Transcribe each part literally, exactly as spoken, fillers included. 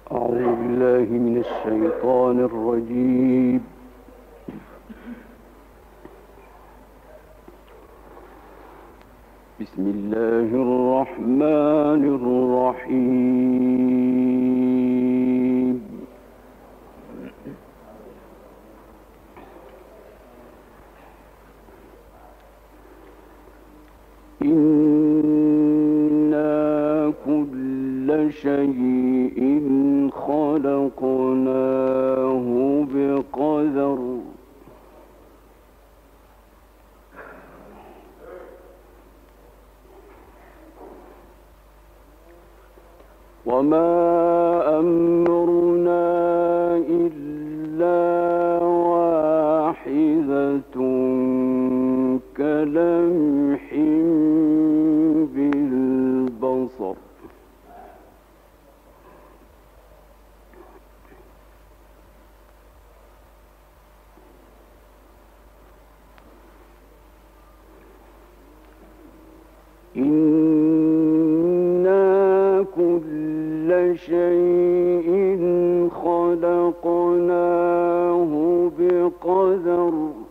أعوذ بالله من الشيطان الرجيم. بسم الله الرحمن الرحيم. إنا كل شيء خلقناه بقدر وما أمرنا إلا واحدة كلمح بالبصر إنا كل شيء خلقناه بقدر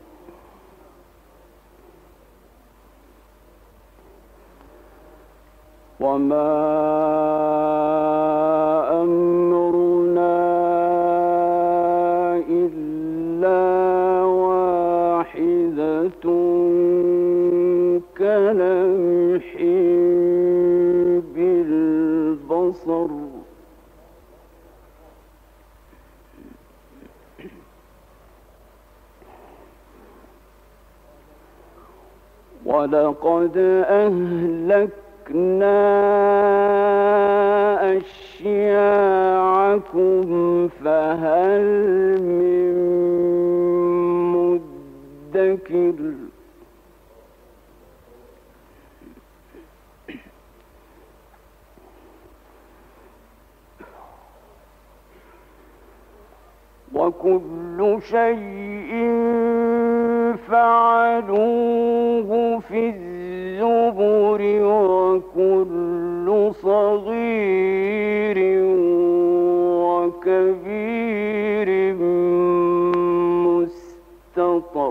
وما أمرنا إلا واحدة كلمح بالبصر ولقد أهلكنا أشياعكم فهل من مدكر وكل شيء فعلوه في الزبر وكل صغير وكبير مستطر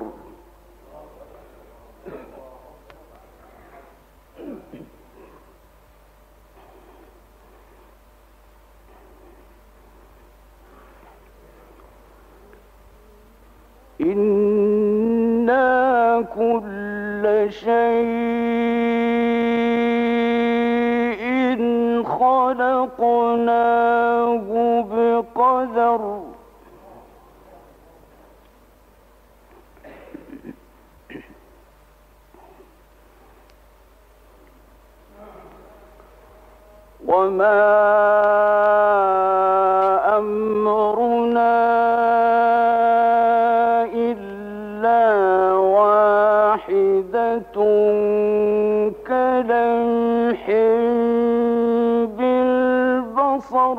إنا كل شيء خلقناه بقدر وما أمرنا إلا واحدة كلمح بالبصر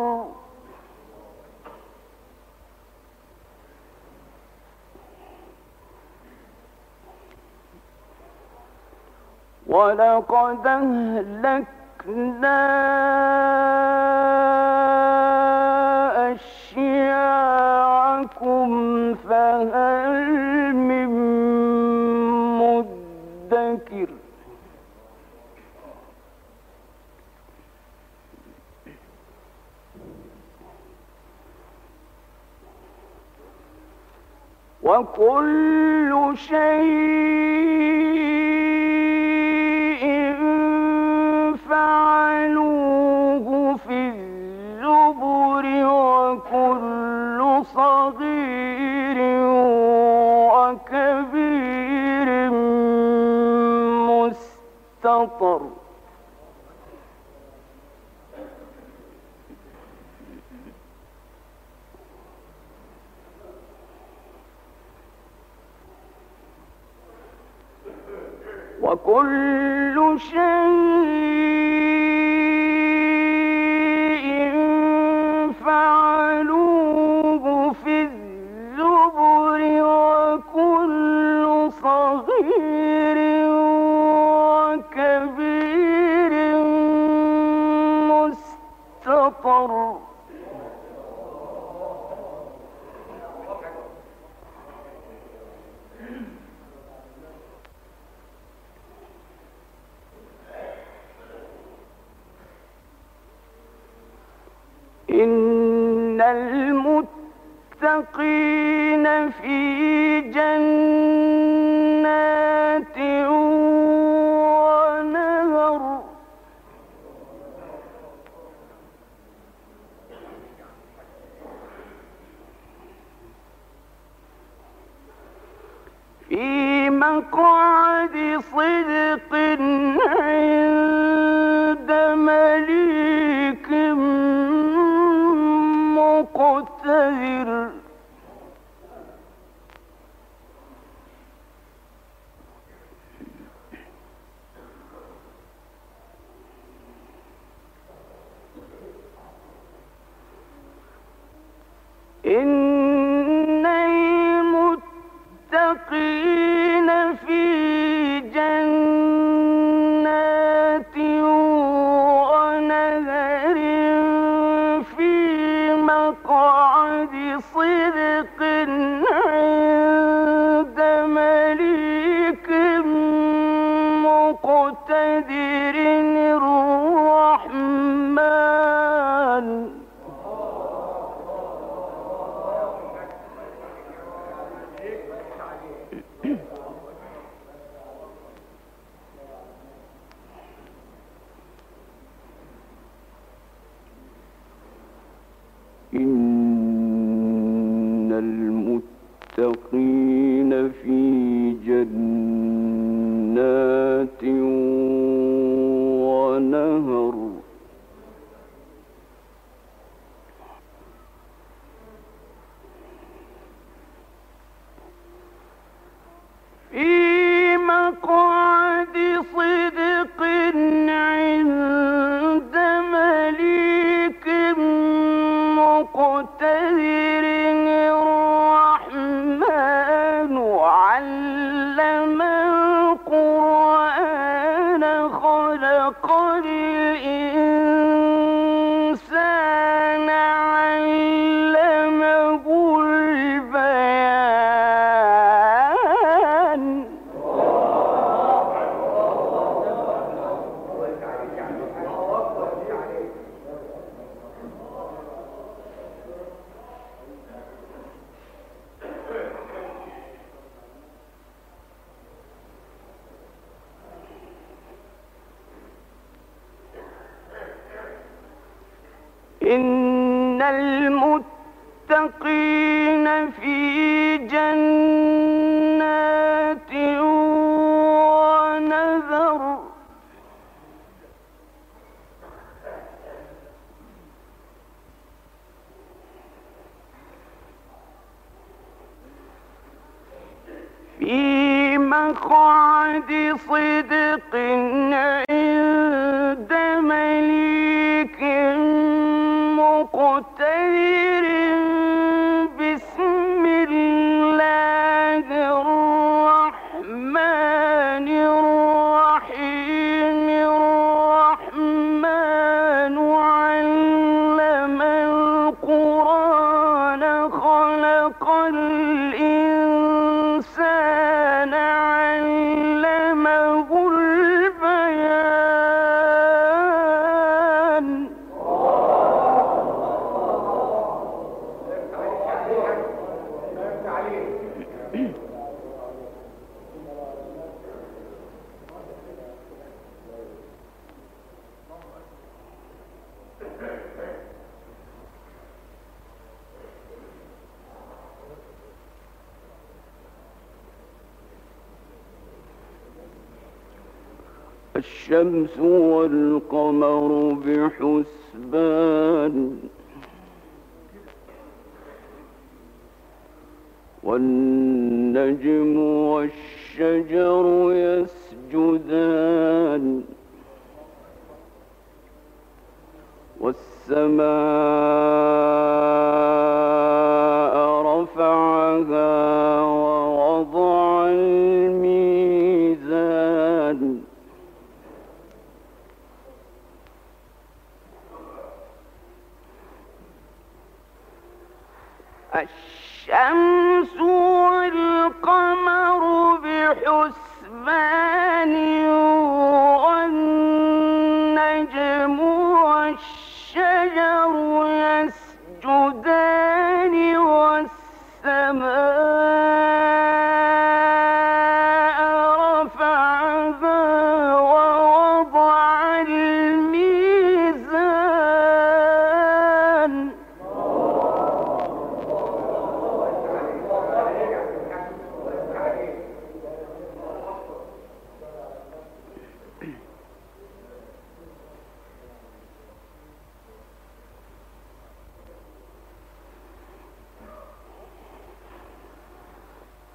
ولقد أهلكنا أشياعكم فهل من مدكر وكل شيء فعلوه في الزبر وكل صغير وكبير مستطر وكل شيء فعلوه في الزبر وكل صغير وكبير مستطر إن المتقين في جنات ونهر في مقعد صدق عند مليك مقتدر. إن المتقين في جنات ونهر في مقعد صدق عند مليك مقتدر الرحمن. إن المتقين في جنات ونهر في مقعد صدق عند مليك مقتدر الرحمن. علم القرآن خلق الإنسان علمه البيان. إن المتقين في جنات ونهر في مقعد صدق عند مليك مقتدر. بسم الله الرحمن الرحيم. الرحمن علم القرآن خلق الإنسان علمه البيان. الشمس والقمر بحسبان والنجم والشجر يسجدان والسماء رفعها ووضع الميزان الشمس والقمر بحسبان والنجم والشجر يسجدان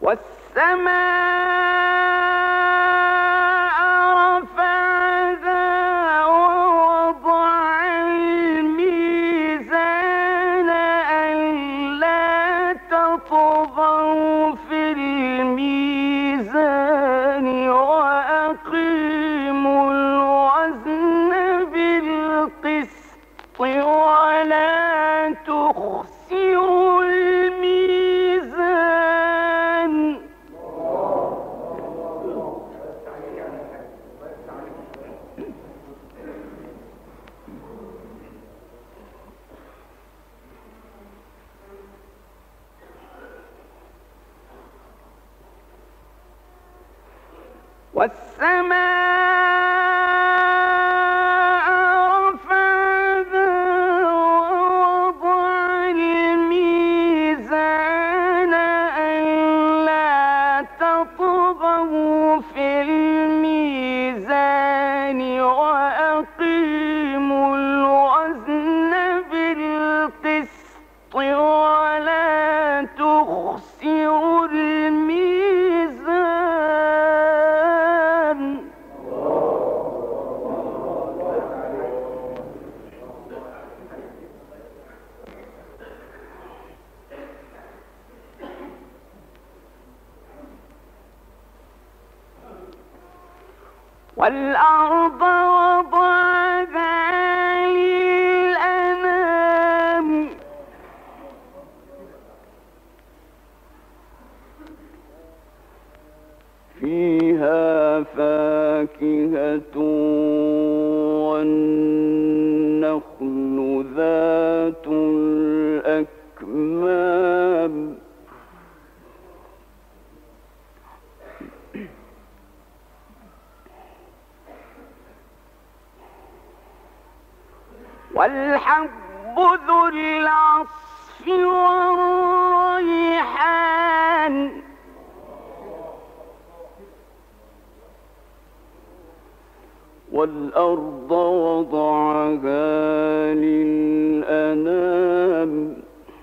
والسماء رفعها ووضع الميزان ألا تطغوا في الميزان وأقيموا الوزن بالقسط ولا تخسروا الميزان. والسماء رفعها ووضع الميزان ألا تطغوا في الميزان وأقيموا الوزن بالقسط ولا تخسروا الميزان. والأرض وضعها للأنام فيها فاكهة والنخل ذات الأكمام والحب ذو العصف والريحان والأرض وضعها للأنام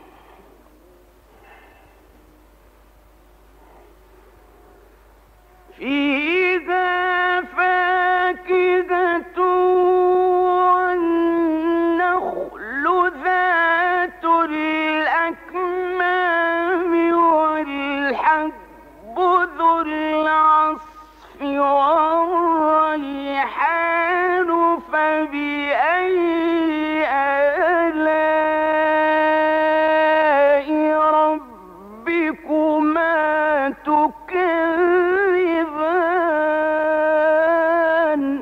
فيها فاكهة والنخل ذات الأكمام والحب ذو العصف والريحان فبأي آلاء ربكما تكذبان.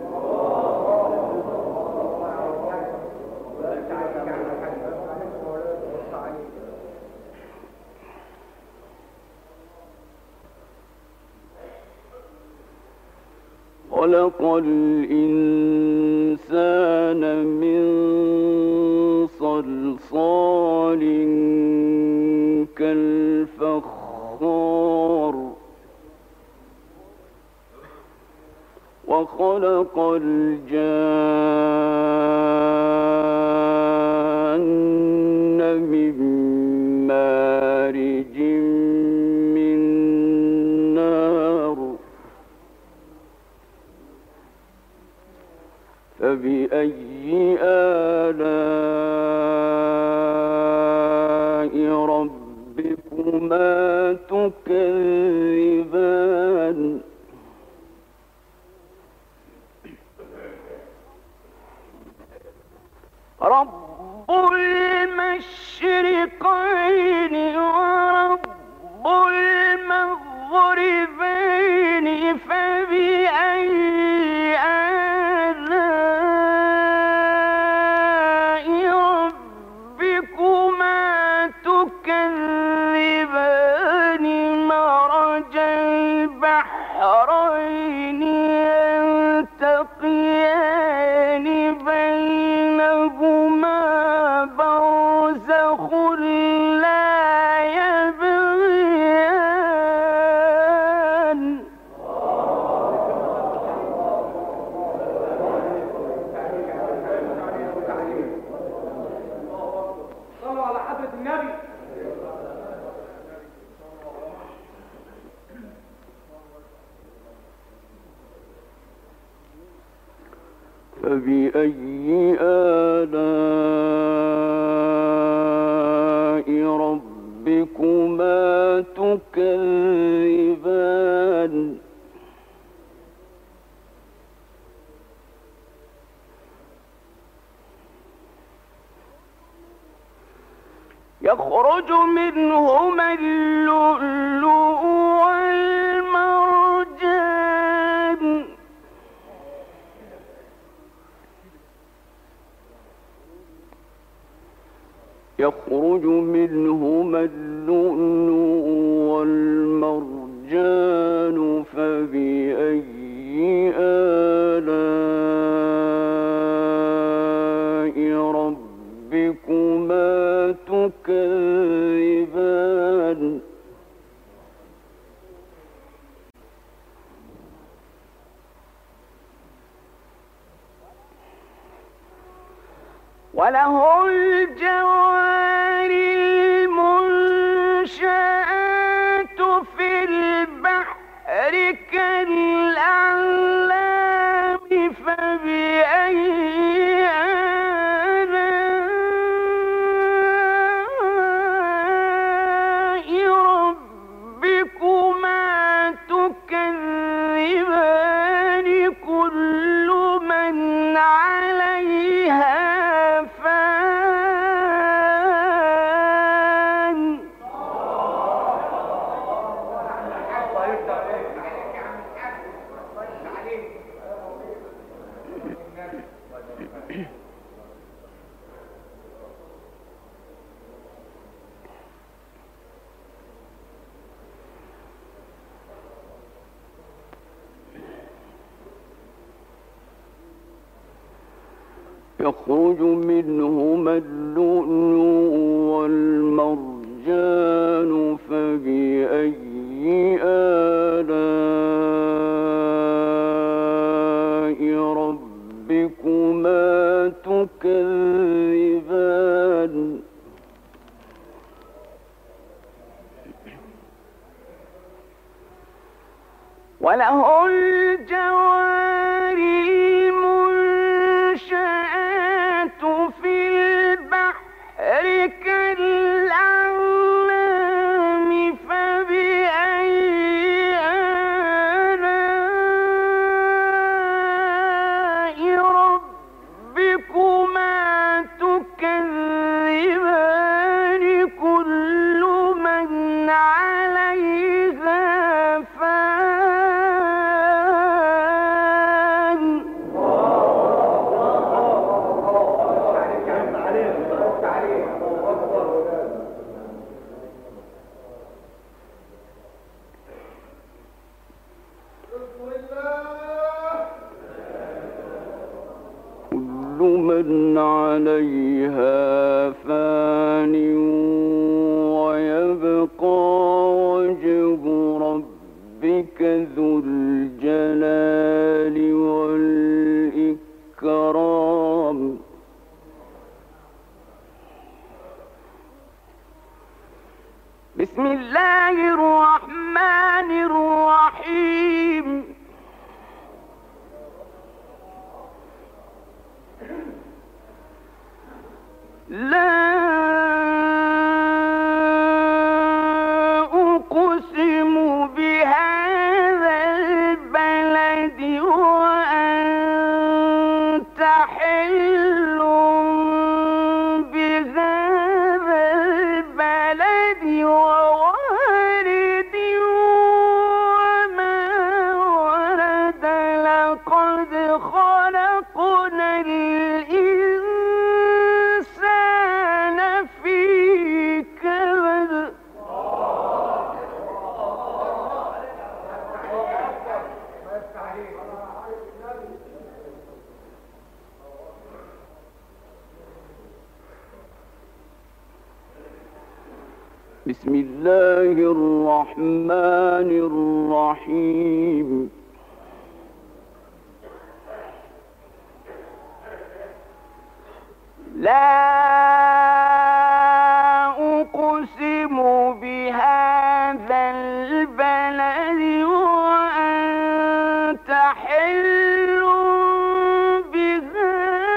خلق الإنسان من صلصال كالفخار وخلق الجان من مارج من نار فبأي آلاء ربكما تكذبان. رب المشرقين ورب المغربين فبأي آلاء ربكما تكذبان. مرج البحرين يلتقيان بينهما برزخ لا فبأي آلاء ربكما تكذبان يخرج منهما اللؤلؤ والمرجان يخرج منهما اللؤلؤ والمرجان فبأي آلاء ربكما تكذبان وله الجوار المنشآت في البحر كالأعلام فبأي آلاء ربكما تكذبان كل من عليها يخرج منهما اللؤلؤ والمرجان فبأي آلاء ربكما تكذبان وله الجوار المنشآت في البحر كالأعلام فبأي آلاء ربكما تكذبان كل من عليها من عليها فان ويبقى وجه ربك ذو الجلال والإكرام بسم الله الرحمن الرحيم لا أقسم بهذا البلد وأنت حل بهذا البلد ووالد وما ولد لقد خلقنا الإنسان في كبد بسم الله الرحمن الرحيم لا أقسم بهذا البلد وأنت حل بهذا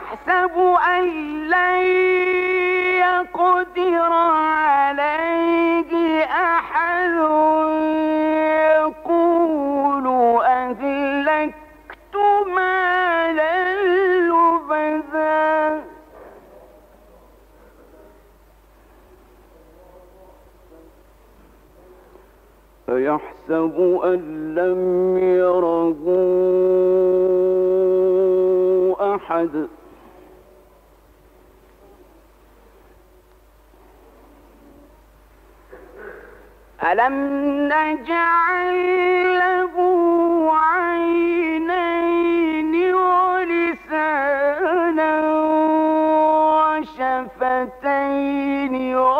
أيحسب أن لن يقدر عليه أحد يقول أهلكت مالا لبدا أيحسب أن لم يره أحد ألم نجعل له عينين ولسانا وشفتين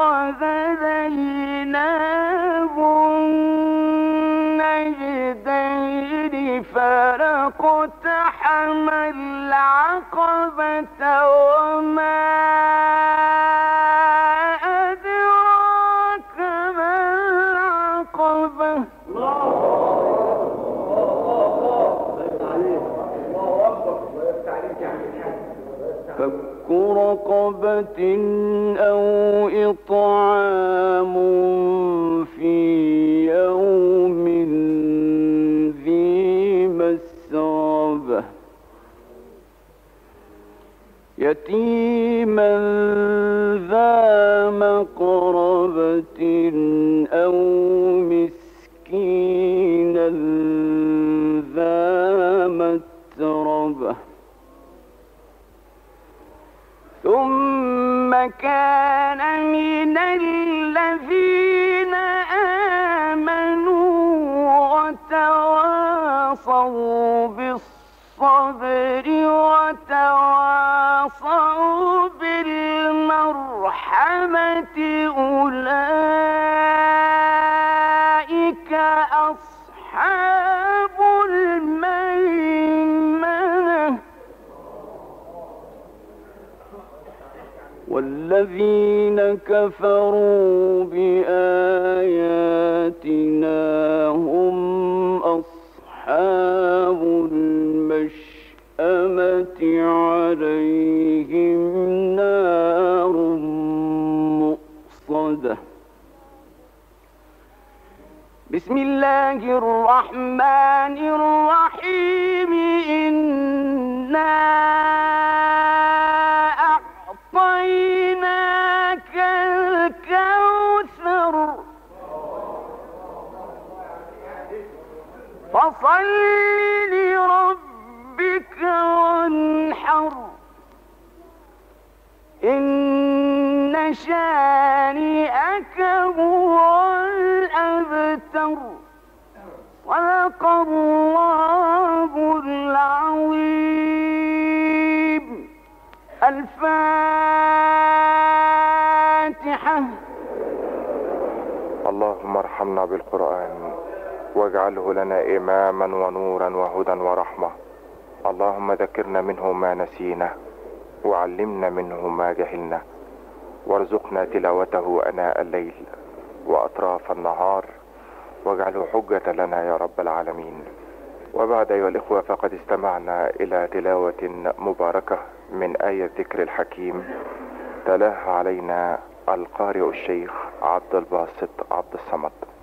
وهديناه النجدين فلاقتحم العقبة وما أدراك ما العقبة فك رقبة أو إطعام في يوم ذي مسغبة يتيما ذا مقربة أو مسكينا ذا متربة ثم كان من الذين آمنوا وتواصوا بالصبر وتواصوا بالمرحمة أولئك أصحاب الميمنة والذين كفروا بآياتنا هم أصحاب المشأمة عليهم نار مؤصدة بسم الله الرحمن الرحيم إنا أعطيناك الكوثر فصل لربك وانحر إن شانئك هو الأبتر صدق الله العظيم. الفاتحة. اللهم ارحمنا بالقرآن واجعله لنا إماما ونورا وهدى ورحمة. اللهم ذكرنا منه ما نسينا وعلمنا منه ما جهلنا وارزقنا تلاوته أناء الليل وأطراف النهار واجعله حجة لنا يا رب العالمين. وبعد أيها الإخوة فقد استمعنا إلى تلاوة مباركة من آية ذكر الحكيم تلاها علينا القارئ الشيخ عبد الباسط عبد الصمد.